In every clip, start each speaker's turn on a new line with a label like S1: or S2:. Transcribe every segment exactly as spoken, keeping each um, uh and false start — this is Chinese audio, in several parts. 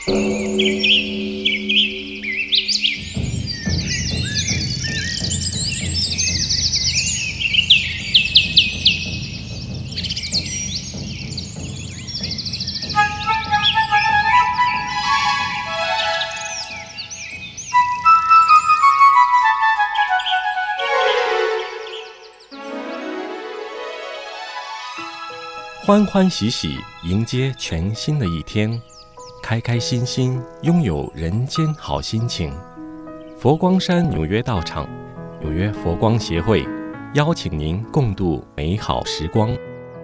S1: 欢欢喜喜迎接全新的一天，开开心心拥有人间好心情。佛光山纽约道场纽约佛光协会邀请您共度美好时光。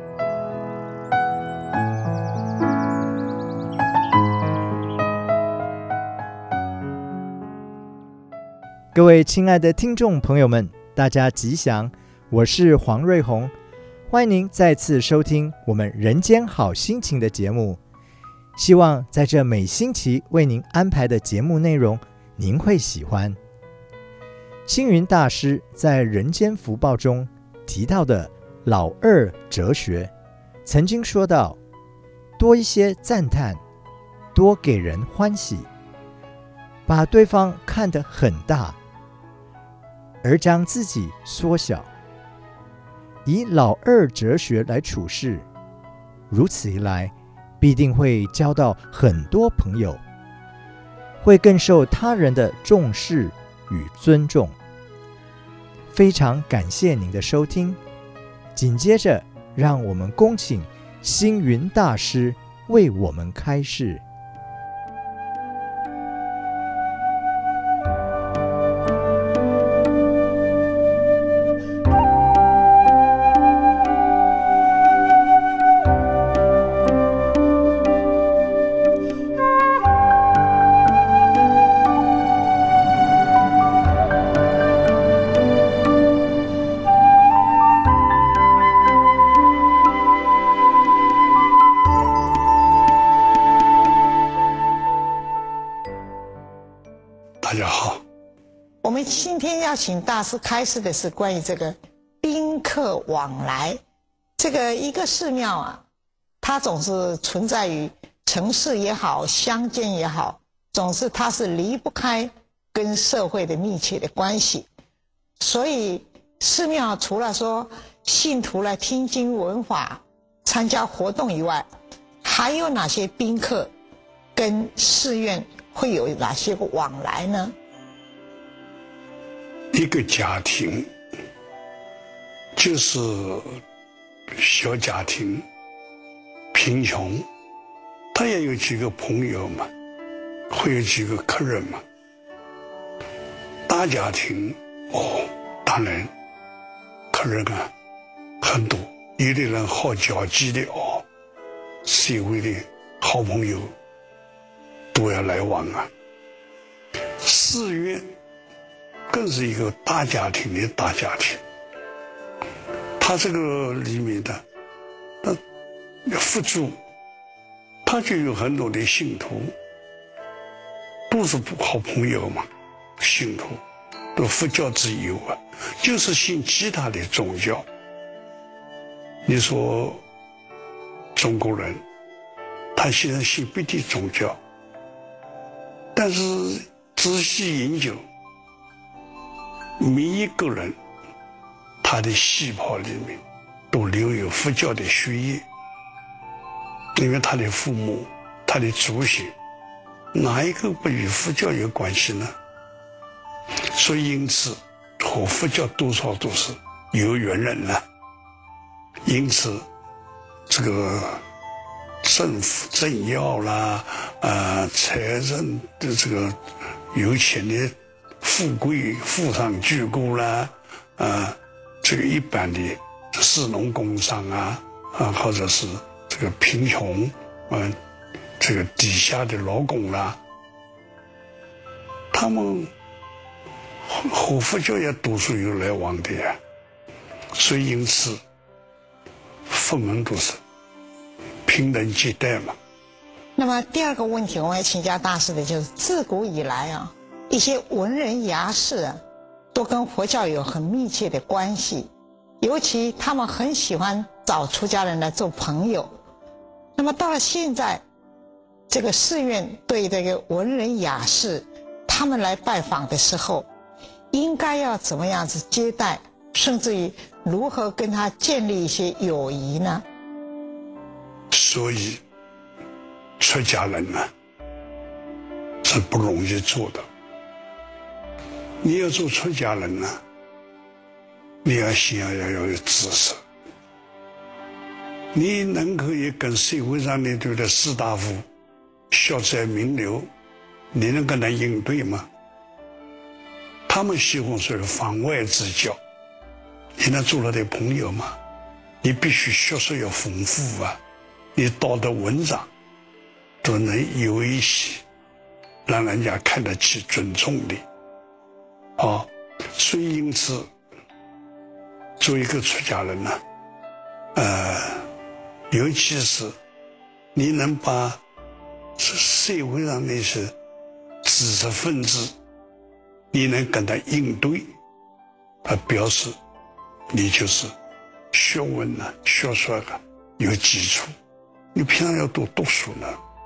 S2: 各位亲爱的听众朋友们，大家吉祥，我是黄瑞宏，欢迎您再次收听我们人间好心情的节目。希望在这每星期为您安排的节目内容您会喜欢。星云大师在人间福报中提到的老二哲学，曾经说到，多一些赞叹，多给人欢喜，把对方看得很大，而将自己缩小，以老二哲学来处事，如此一来必定会交到很多朋友，会更受他人的重视与尊重。非常感谢您的收听，紧接着让我们恭请星云大师为我们开示。
S3: 大家好，我们今天要请大师开示的是关于这个宾客往来。这个一个寺庙啊，它总是存在于城市也好，乡间也好，总是它是离不开跟社会的密切的关系。所以寺庙除了说信徒来听经闻法、参加活动以外，还有哪些宾客跟寺院会有哪些个往来呢？
S4: 一个家庭就是小家庭，贫穷，他也有几个朋友嘛，会有几个客人嘛。大家庭哦，当然客人啊很多，有的人好交际的哦，社会的好朋友都要来往啊。寺院更是一个大家庭的大家庭，他这个里面的那佛祖，他就有很多的信徒，都是好朋友嘛。信徒都佛教之友啊，就是信其他的宗教。你说中国人，他现在信别的宗教，但是仔细研究，每一个人他的细胞里面都留有佛教的血液，因为他的父母、他的祖先，哪一个不与佛教有关系呢？所以因此和佛教多少都是有缘人了。因此这个政府政要啦，呃，财政的这个有钱的富贵富商巨贾啦，呃，这个一般的士农工商啊，啊，或者是这个贫穷，嗯、呃，这个底下的劳工啦，他们和佛教也多数有来往的呀，所以因此佛门都是平等接待嘛。
S3: 那么第二个问题，我要请教大师的就是，自古以来啊，一些文人雅士啊，都跟佛教有很密切的关系，尤其他们很喜欢找出家人来做朋友。那么到了现在， 这个寺院对这个文人雅士他们来拜访的时候，应该要怎么样子接待，甚至于如何跟他建立一些友谊呢？
S4: 所以出家人呢是不容易做的。你要做出家人呢，你要先要要有知识，你能可以跟社会上的对的士大夫、小财名流，你能跟他应对吗？他们喜欢说房外之交，你能做他的朋友吗？你必须学识要丰富啊，你道德文章都能有一些让人家看得起、尊重的啊。所以因此做一个出家人呢，呃，尤其是你能把社会上那些知识分子，你能跟他应对，他表示你就是学问呢、学说啊有基础。你平常要多读书呢，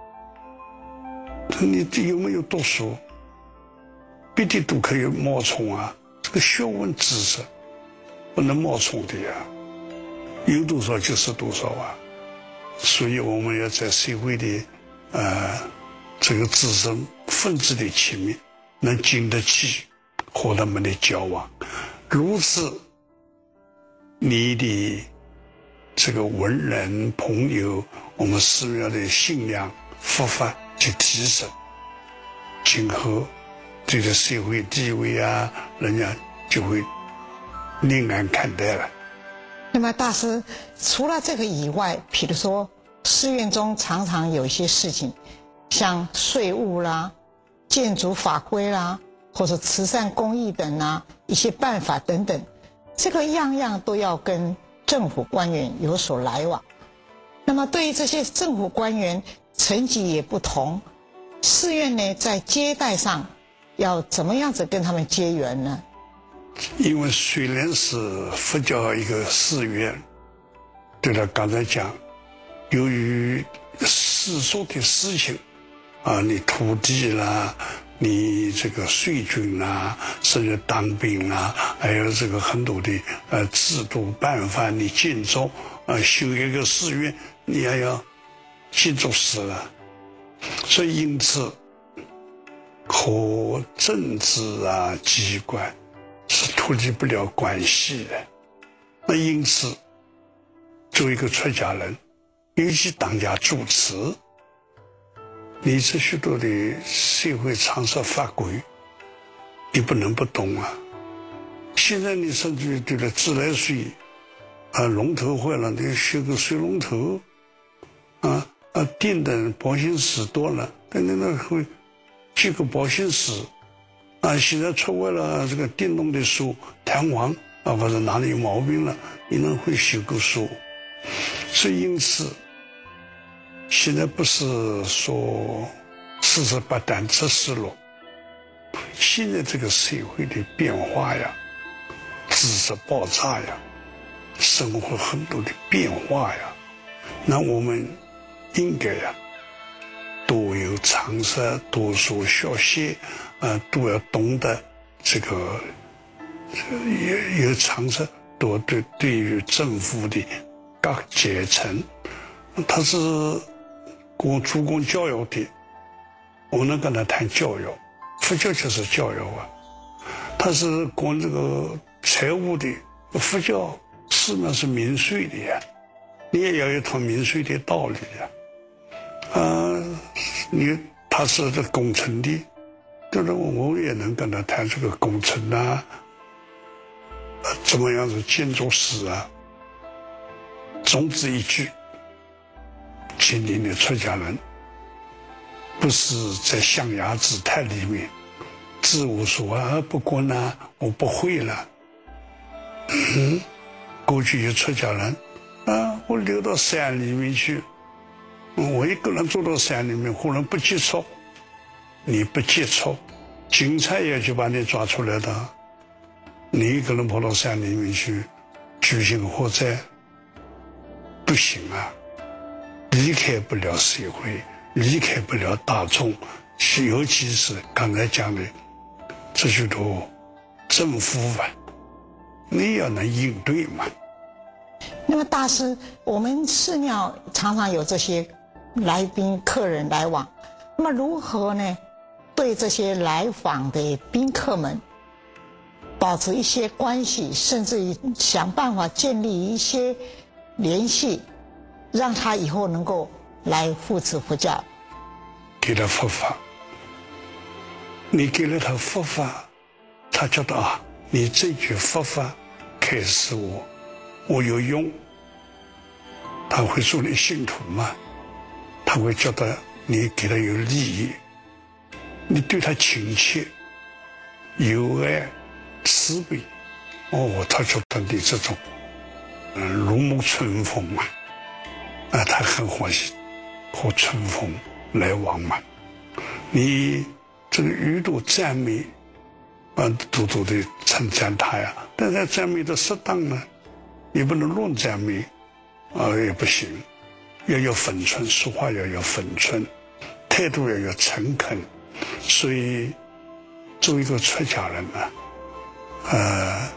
S4: 你有没有读书？别的都可以冒充啊，这个学问知识不能冒充的呀，有多少就是多少啊。所以我们要在社会的呃这个知识分子的前面能经得起和他们的交往，如此你的这个文人朋友，我们寺庙的信仰佛法去提升，今后这个社会地位啊，人家就会另眼看待了。
S3: 那么大师，除了这个以外，比如说寺院中常常有一些事情，像税务啦、建筑法规啦，或者慈善公益等啊，一些办法等等，这个样样都要跟政府官员有所来往。那么对于这些政府官员层级也不同，寺院呢在接待上要怎么样子跟他们结缘呢？
S4: 因为虽然是佛教一个寺院，对了，刚才讲，由于世俗的事情啊，你土地啦，你这个税捐啦，甚至当兵啦，还有这个很多的呃制度办法，你建造啊修一个寺院，你也要建筑师了，所以因此和政治啊机关是脱离不了关系的。那因此作为一个出家人，尤其当家主持，你这许多的社会常识法规你不能不懂啊。现在你甚至于对了自来水啊龙头坏了，你修个水龙头啊啊电灯保险丝多了，但那那会这个保险丝啊，现在出坏了这个电动的锁弹簧啊，或者哪里有毛病了，你能会修个锁。所以因此现在不是说四十八单这失落，现在这个社会的变化呀，知识爆炸呀，生活很多的变化呀，那我们应该呀多有常识，多说学习，呃，都要懂得这个有有常识，多对对于政府的各阶层，他是光主攻教育的，我能跟他谈教育，佛教就是教育啊。他是管这个财务的，佛教寺庙是民税的呀，你也要有一套民税的道理呀。啊，你他是这工程的，对了，我也能跟他谈这个工程啊，呃，怎么样是建筑师啊。总之一句，今天的出家人不是在象牙姿态里面自我说啊，不过呢我不会了。嗯，过去有出家人啊，我溜到山里面去，我一个人走到山里面，忽然不接触，你不接触，警察也就把你抓出来的。你一个人跑到山里面去举行火灾，不行啊，离开不了社会， 离开不了大众，尤其是刚才讲的这许多政府吧，你要能应对嘛。
S3: 那么大师，我们寺庙常常有这些来宾客人来往，那么如何呢对这些来访的宾客们保持一些关系，甚至于想办法建立一些联系，让他以后能够来护持佛教？
S4: 给他佛法，你给了他佛法，他觉得啊，你这句佛法开示我，我有用，他会做你信徒嘛？他会觉得你给他有利益，你对他亲切、有爱、慈悲，哦，他觉得你这种，嗯，如沐春风嘛，啊，他很欢喜和春风来往嘛。你这个语度赞美，啊，多多的称赞他呀，但是赞美的适当呢，你不能乱赞美，啊，也不行，要有分寸，说话要有分寸，态度要有诚恳。所以，作为一个出家人呢，呃，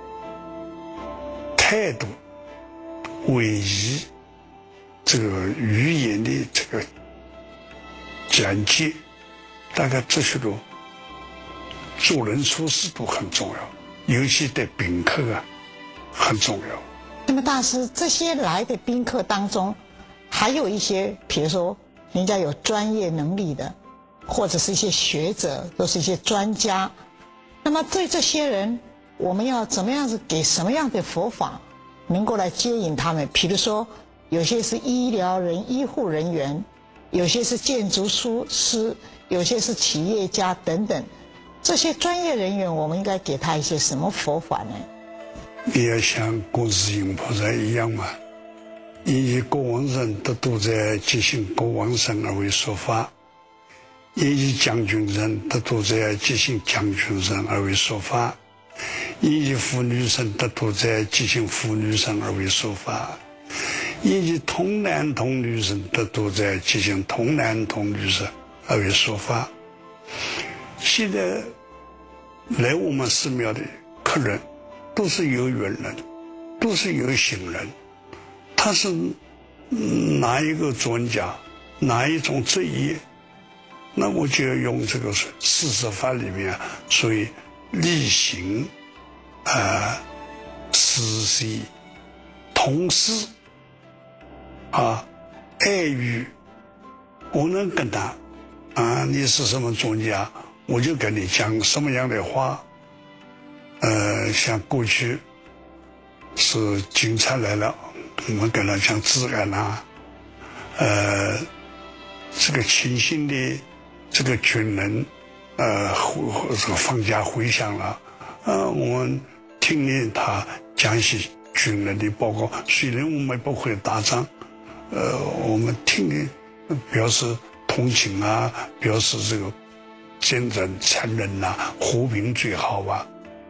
S4: 态度、礼仪，这个语言的这个简洁，大概这些都做人处事都很重要，尤其对宾客啊很重要。
S3: 那么大师，这些来的宾客当中，还有一些，比如说人家有专业能力的，或者是一些学者，都是一些专家。那么对这些人，我们要怎么样子给什么样的佛法，能够来接引他们？比如说，有些是医疗人、医护人员，有些是建筑师，有些是企业家等等。这些专业人员，我们应该给他一些什么佛法呢？
S4: 你要像观世音菩萨一样嘛，以国王人得度在即行国王身而为说法，也以将军人得度在即行将军身而为说法，也以妇女身得度在即行妇女身而为说法，也以童男童女身得度在即行童男童女身而为说法。现在来我们寺庙的客人都是有缘人，都是有心人，他是哪一个专家，哪一种职业，那我就要用这个四摄法里面，所以力行啊、实习、同事啊、爱语，我能跟他啊，你是什么专家，我就跟你讲什么样的话。呃，像过去是警察来了，我们跟他讲治安啊，呃，这个清醒的这个军人，呃，这个放假回乡了，呃，我们听听他讲些军人的报告，虽然我们不会打仗，呃，我们听听表示同情啊，表示这个坚韧残忍呐、啊，和平最好啊。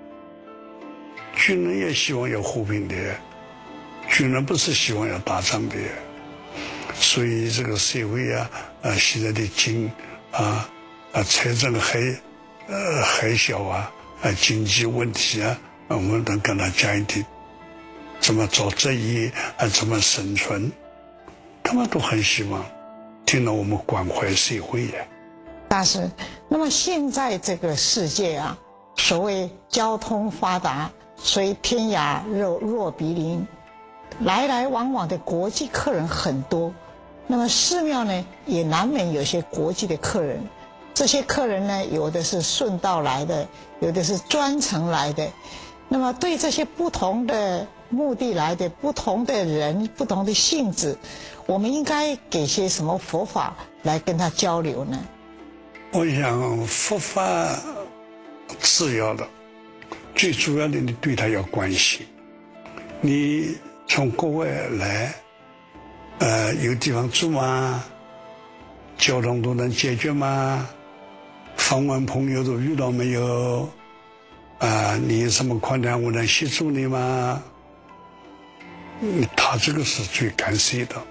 S4: 军人也希望有和平的，军人不是希望要打仗的，所以这个社会啊，呃，现在的经啊啊财政海呃海啸啊啊经济问题啊，我们能跟他讲一点，怎么做职业啊，怎么生存，他们都很希望听到我们关怀社会呀。
S3: 大师，那么现在这个世界啊，所谓交通发达，所以天涯若若比邻，来来往往的国际客人很多。那么寺庙呢，也难免有些国际的客人。这些客人呢，有的是顺道来的，有的是专程来的。那么对这些不同的目的来的不同的人、不同的性质，我们应该给些什么佛法来跟他交流呢？
S4: 我想佛法次要的，最主要的你对他要关心。你从国外来，呃，有地方住吗？交通都能解决吗？访问朋友都遇到没有？啊、呃，你有什么困难我能协助你吗？嗯，他这个是最干涉的。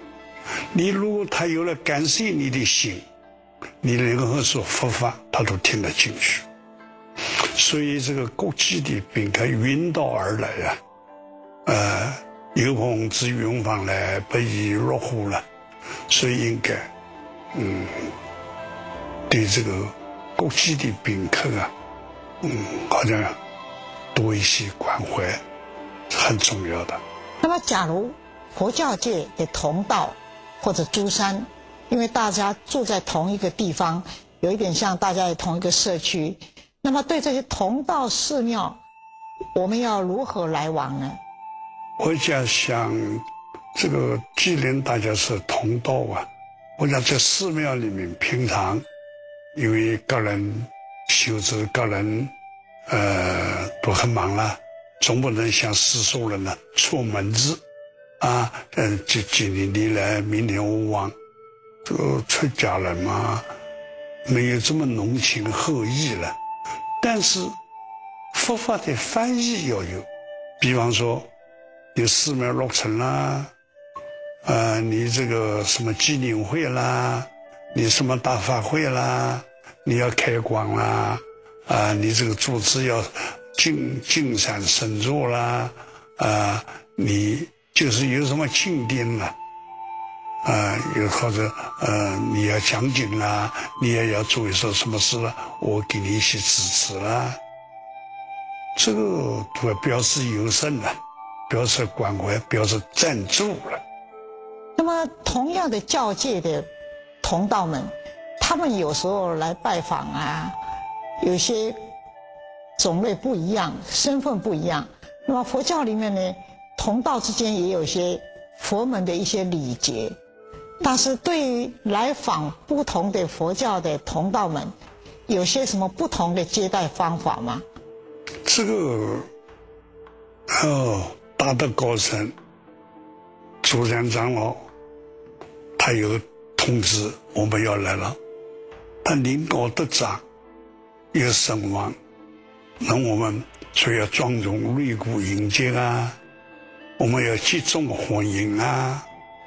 S4: 你如果他有了干涉你的心，你任何说佛法他都听得进去。所以这个国际的宾客远道而来啊，呃，有朋自远方来，不亦乐乎了。所以应该，嗯，对这个国际的宾客啊，嗯，好像多一些关怀，很重要的。
S3: 那么，假如佛教界的同道或者诸山，因为大家住在同一个地方，有一点像大家在同一个社区，那么对这些同道寺庙，我们要如何来往呢？
S4: 我在想，这个既然大家是同道啊，我想在寺庙里面，平常因为个人修持，个人呃都很忙了，总不能像世俗人呢出门子啊，嗯，今今天你来，明天我往，这个出家人嘛，没有这么浓情厚谊了。但是佛法的翻译要有，比方说你寺庙落成啦，呃，你这个什么纪念会啦，你什么大法会啦，你要开光啦，啊、呃，你这个组织要进进山深入啦，啊、呃，你就是有什么庆典啦，啊、呃，有或者呃你要讲经啦，你也要做一些什么事啦，我给你一些支持啦，这个都要表示友善了，表示关怀，表示赞助了。
S3: 那么，同样的教界的同道们，他们有时候来拜访啊，有些种类不一样，身份不一样。那么佛教里面呢，同道之间也有一些佛门的一些礼节。但是对于来访不同的佛教的同道们，有些什么不同的接待方法吗？
S4: 这个哦，大德高僧主山长老，他有通知我们要来了，他领导得长，有声望，那我们就要庄重擂鼓迎接啊，我们要集中欢迎啊，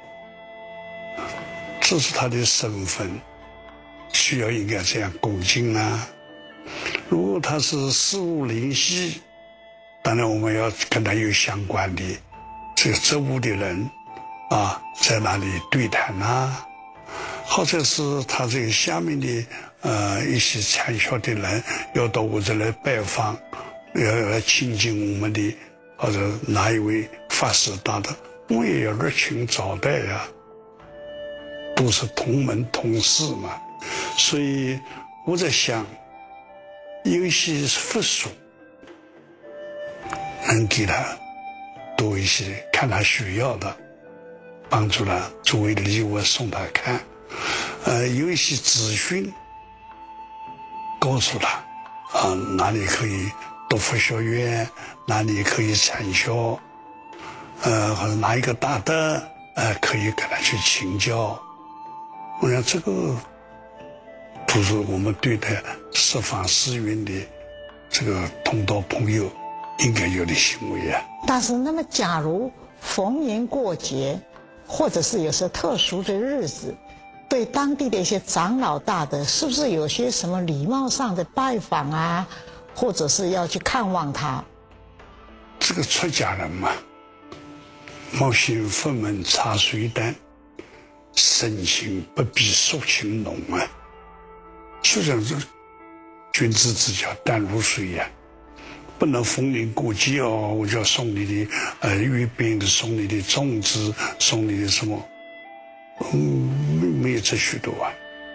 S4: 这是他的身份，需要应该这样恭敬啊。如果他是事务灵系，当然我们要跟他有相关的这个职务的人啊，在那里对谈啊，或者是他这个下面的呃一些参学的人要到我这来拜访，要来亲近我们的或者哪一位法师大德，我们也要热情招待呀、啊，都是同门同事嘛。所以我在想，有一些佛书能给他多一些，看他需要的，帮助他作为礼物送他看。呃，有一些资讯告诉他啊，哪里可以读佛学院，哪里可以参学，呃，或者哪一个大德呃可以跟他去请教。我想这个都是我们对待十方寺院的这个同道朋友应该有的行为啊。
S3: 但是，那么假如逢年过节，或者是有些特殊的日子，对当地的一些长老大德，是不是有些什么礼貌上的拜访啊，或者是要去看望他？
S4: 这个出家人嘛，冒险佛门茶水淡，深情不比俗情浓啊。就像是君子之交淡如水呀、啊，不能逢年过节哦，我就要送你的呃月饼，送你的粽子，送你的什么，嗯，没有这许多啊。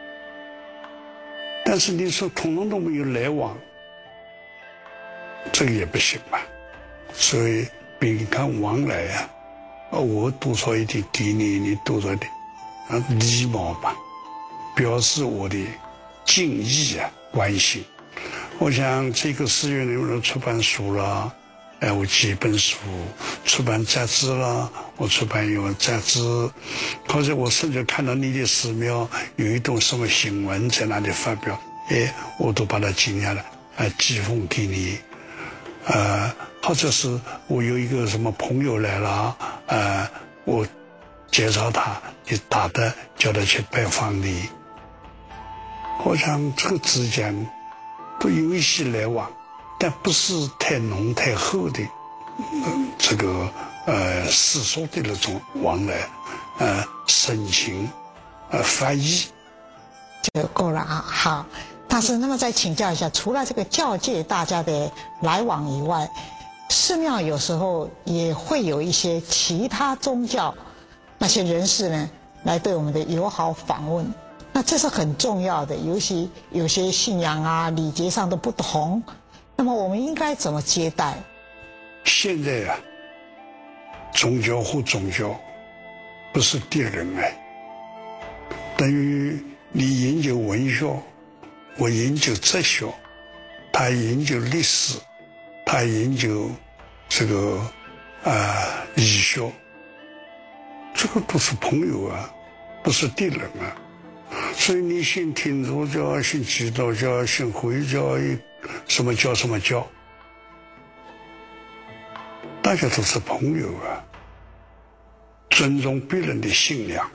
S4: 但是你说统统都没有来往，这个也不行吧。所以宾客往来啊，我多少一点给你，你多少一点，啊，礼貌吧，表示我的敬意啊，关心。我想这个寺院里面出版书了，哎，我几本书；出版杂志了，我出版一本杂志。或者我甚至看到你的寺庙有一段什么新闻在那里发表，哎，我都把它记下来，啊，寄封给你。呃，或者是我有一个什么朋友来了，呃，我介绍他，你大的叫他去拜访你。好像这个之间都有一些来往，但不是太浓太厚的，嗯、这个呃世俗的那种往来，呃深情，呃翻译
S3: 就够了啊。好，大师，那么再请教一下，除了这个教界大家的来往以外，寺庙有时候也会有一些其他宗教那些人士呢，来对我们的友好访问。那这是很重要的，尤其有些信仰啊、礼节上的不同，那么我们应该怎么接待？
S4: 现在啊，宗教和宗教不是敌人哎，等于你研究文学，我研究哲学，他研究历史，他研究这个啊、呃、医学，这个都是朋友啊，不是敌人啊。所以你信天主教、信基督教、信回教，什么教什么教，大家都是朋友啊。尊重别人的信仰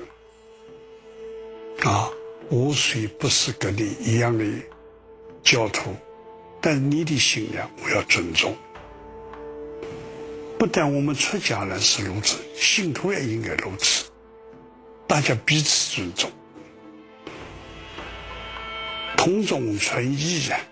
S4: 啊，我虽不是跟你一样的教徒，但你的信仰我要尊重。不但我们出家人是如此，信徒也应该如此，大家彼此尊重。同宗存异啊，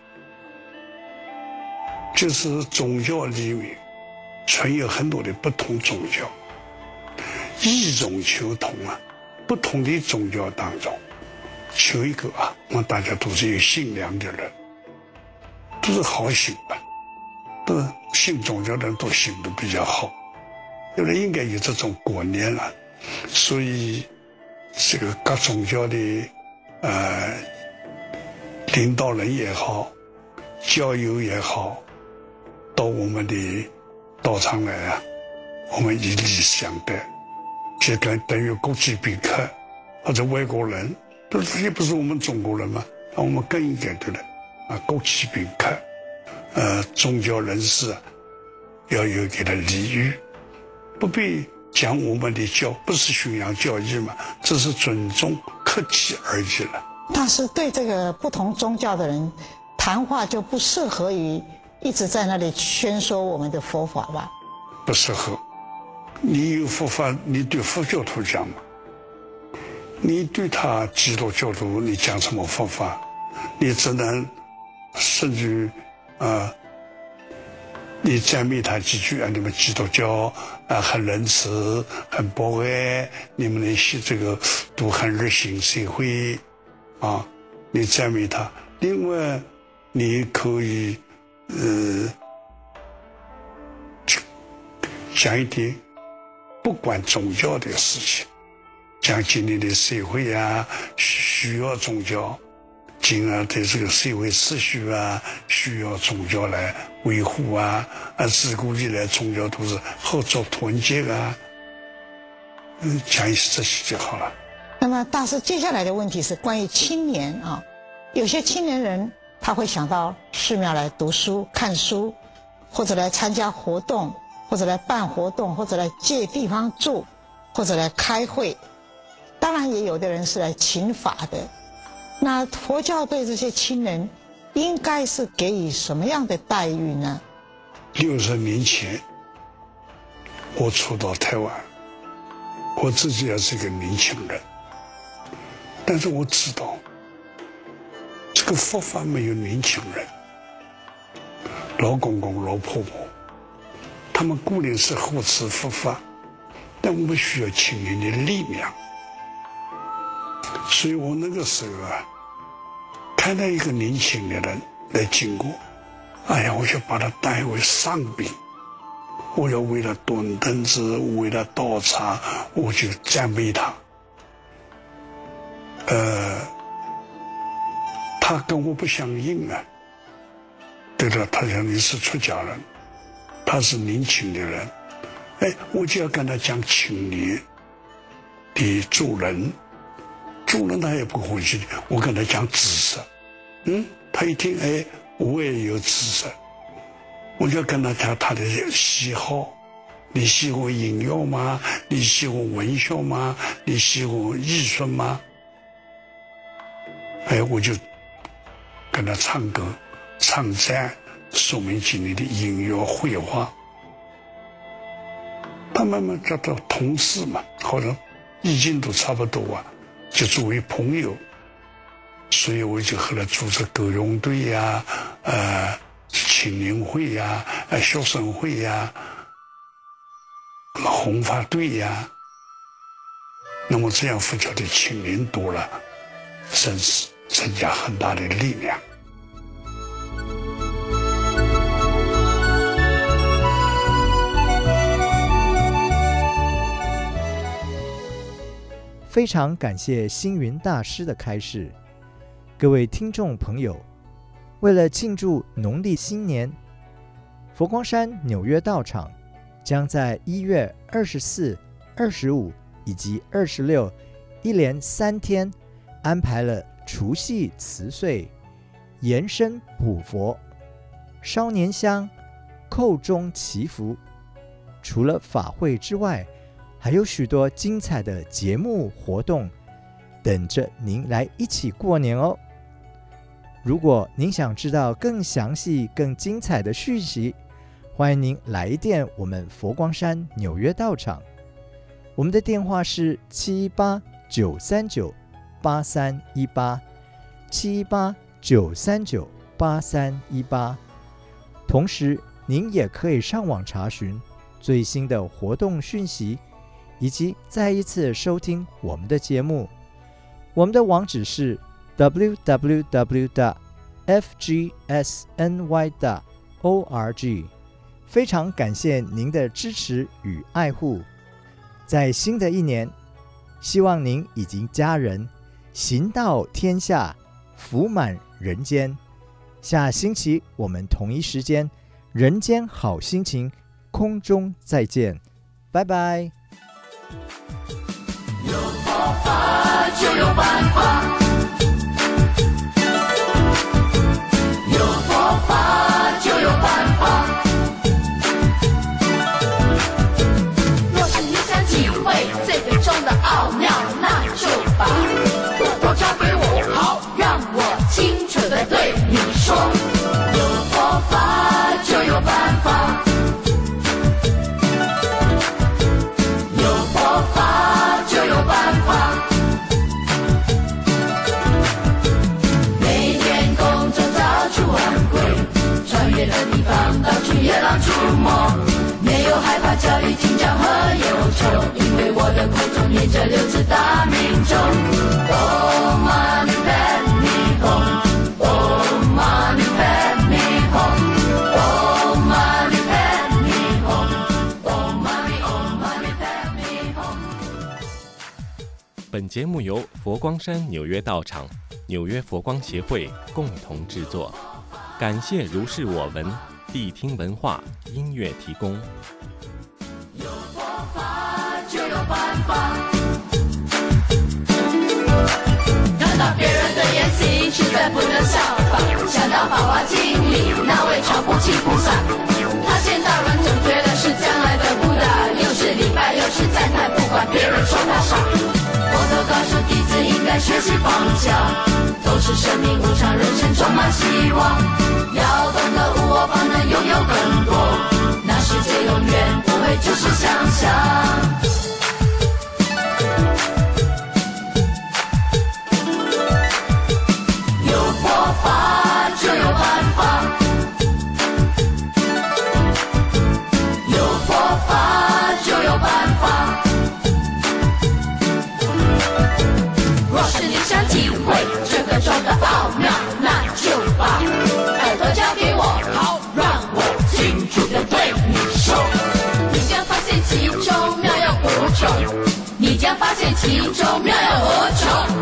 S4: 就是宗教里面存有很多的不同宗教，异中求同啊，不同的宗教当中求一个啊，我们大家都是有信仰的人，都是好信吧，都信宗教的人都信得比较好，有人应该有这种观念了。所以这个各宗教的呃领导人也好，教友也好，到我们的道场来啊，我们以礼相待，就跟等于国际宾客或者外国人，都是也不是我们中国人嘛，那我们更应该对了啊，国际宾客，呃，宗教人士啊，要有给他礼遇，不必讲我们的教，不是宣扬教义嘛，这是尊重客气而已了。
S3: 但是对这个不同宗教的人谈话就不适合于一直在那里宣说我们的佛法吧？
S4: 不适合。你有佛法，你对佛教徒讲嘛？你对他基督教徒，你讲什么佛法？你只能甚至啊、呃，你赞美他几句啊，你们基督教啊、呃、很仁慈，很博爱，你们那些这个都很热心社会。啊，你赞美他。另外，你可以呃讲一点不管宗教的事情，讲今天的社会啊，需要宗教，进而对这个社会秩序啊，需要宗教来维护啊。啊，自古以来宗教都是合作团结啊。嗯，讲一些这些就好了。
S3: 那么大师接下来的问题是关于青年啊，有些青年人他会想到寺庙来读书看书，或者来参加活动，或者来办活动，或者来借地方住，或者来开会，当然也有的人是来请法的。那佛教对这些青人应该是给予什么样的待遇呢？
S4: 六十年前我初到台湾，我自己也是一个年轻人，但是我知道这个佛法没有年轻人，老公公老婆婆他们固然是护持佛法，但我们需要青年的力量。所以我那个时候啊，看到一个年轻的人来经过，哎呀，我就把他当一位上宾，我要为了端凳子，为了倒茶，我就赞美他。呃，他跟我不相应啊。对了，他讲你是出家人，他是年轻的人，哎，我就要跟他讲青年的做人，做人他也不回去，我跟他讲知识，嗯，他一听，哎，我也有知识，我就跟他讲他的喜好， 你喜欢音乐吗？你喜欢文学吗？你喜欢艺术吗？哎，我就跟他唱歌、唱赞，说明经里的音乐、绘画。他慢慢找到同事嘛，好像意见都差不多啊，就作为朋友。所以我就和他组织歌咏队呀、呃青年会呀、呃学生会呀、红发队呀。那么这样佛教的青年多了，真是增加很大的力量。
S2: 非常感谢星云大师的开示。各位听众朋友，为了庆祝农历新年，佛光山纽约道场将在一月二十四、二十五以及二十六一连三天安排了除夕辞岁、延生补佛、烧年香、叩钟祈福。除了法会之外，还有许多精彩的节目活动等着您来一起过年哦。如果您想知道更详细、更精彩的讯息，欢迎您来电我们佛光山纽约道场。我们的电话是七一八九三九八三一八，七一八九三九八三一八。同时，您也可以上网查询最新的活动讯息，以及再一次收听我们的节目。我们的网址是 double-u double-u double-u 点 f g s n y 点 org。 非常感谢您的支持与爱护。在新的一年，希望您以及家人行道天下，福满人间。下星期我们同一时间人间好心情空中再见，拜拜。
S5: 有佛法就有办法，有佛法就有办法。若是你想体会这个中的奥妙，那就把佛法交给我，好，让我清楚地对你说。有佛法就有办法，有佛法就有办法。每天空中早出晚归，穿越的地方到处夜郎出没，没有害怕焦虑紧张和忧愁，因为我的口中念着六字大明咒。Om Mani Padme Hum, Om Mani Padme Hum, Om Mani Padme Hum, Om Mani Om Mani Padme Hum。
S1: 本节目由佛光山纽约道场、纽约佛光协会共同制作，感谢如是我闻谛听文化音乐提供。
S5: 有佛法就有办法，看到别人的言行实在不能效仿，想到《法华经》里那位常不轻菩萨，他见到人总觉得是将来的布达，又是礼拜又是赞叹，不管别人说他傻。佛陀告诉弟子应该学习放下，都是生命无常，人生充满希望，要懂得无我方能拥有更多，那世界永远不会只是想象。有佛法就有办法，有佛法就有办法。若是你想体会这个中的奥妙，那就把耳朵交给我，好，让我清楚地对你说。你将发现其中妙有无穷，你将发现其中妙有无穷。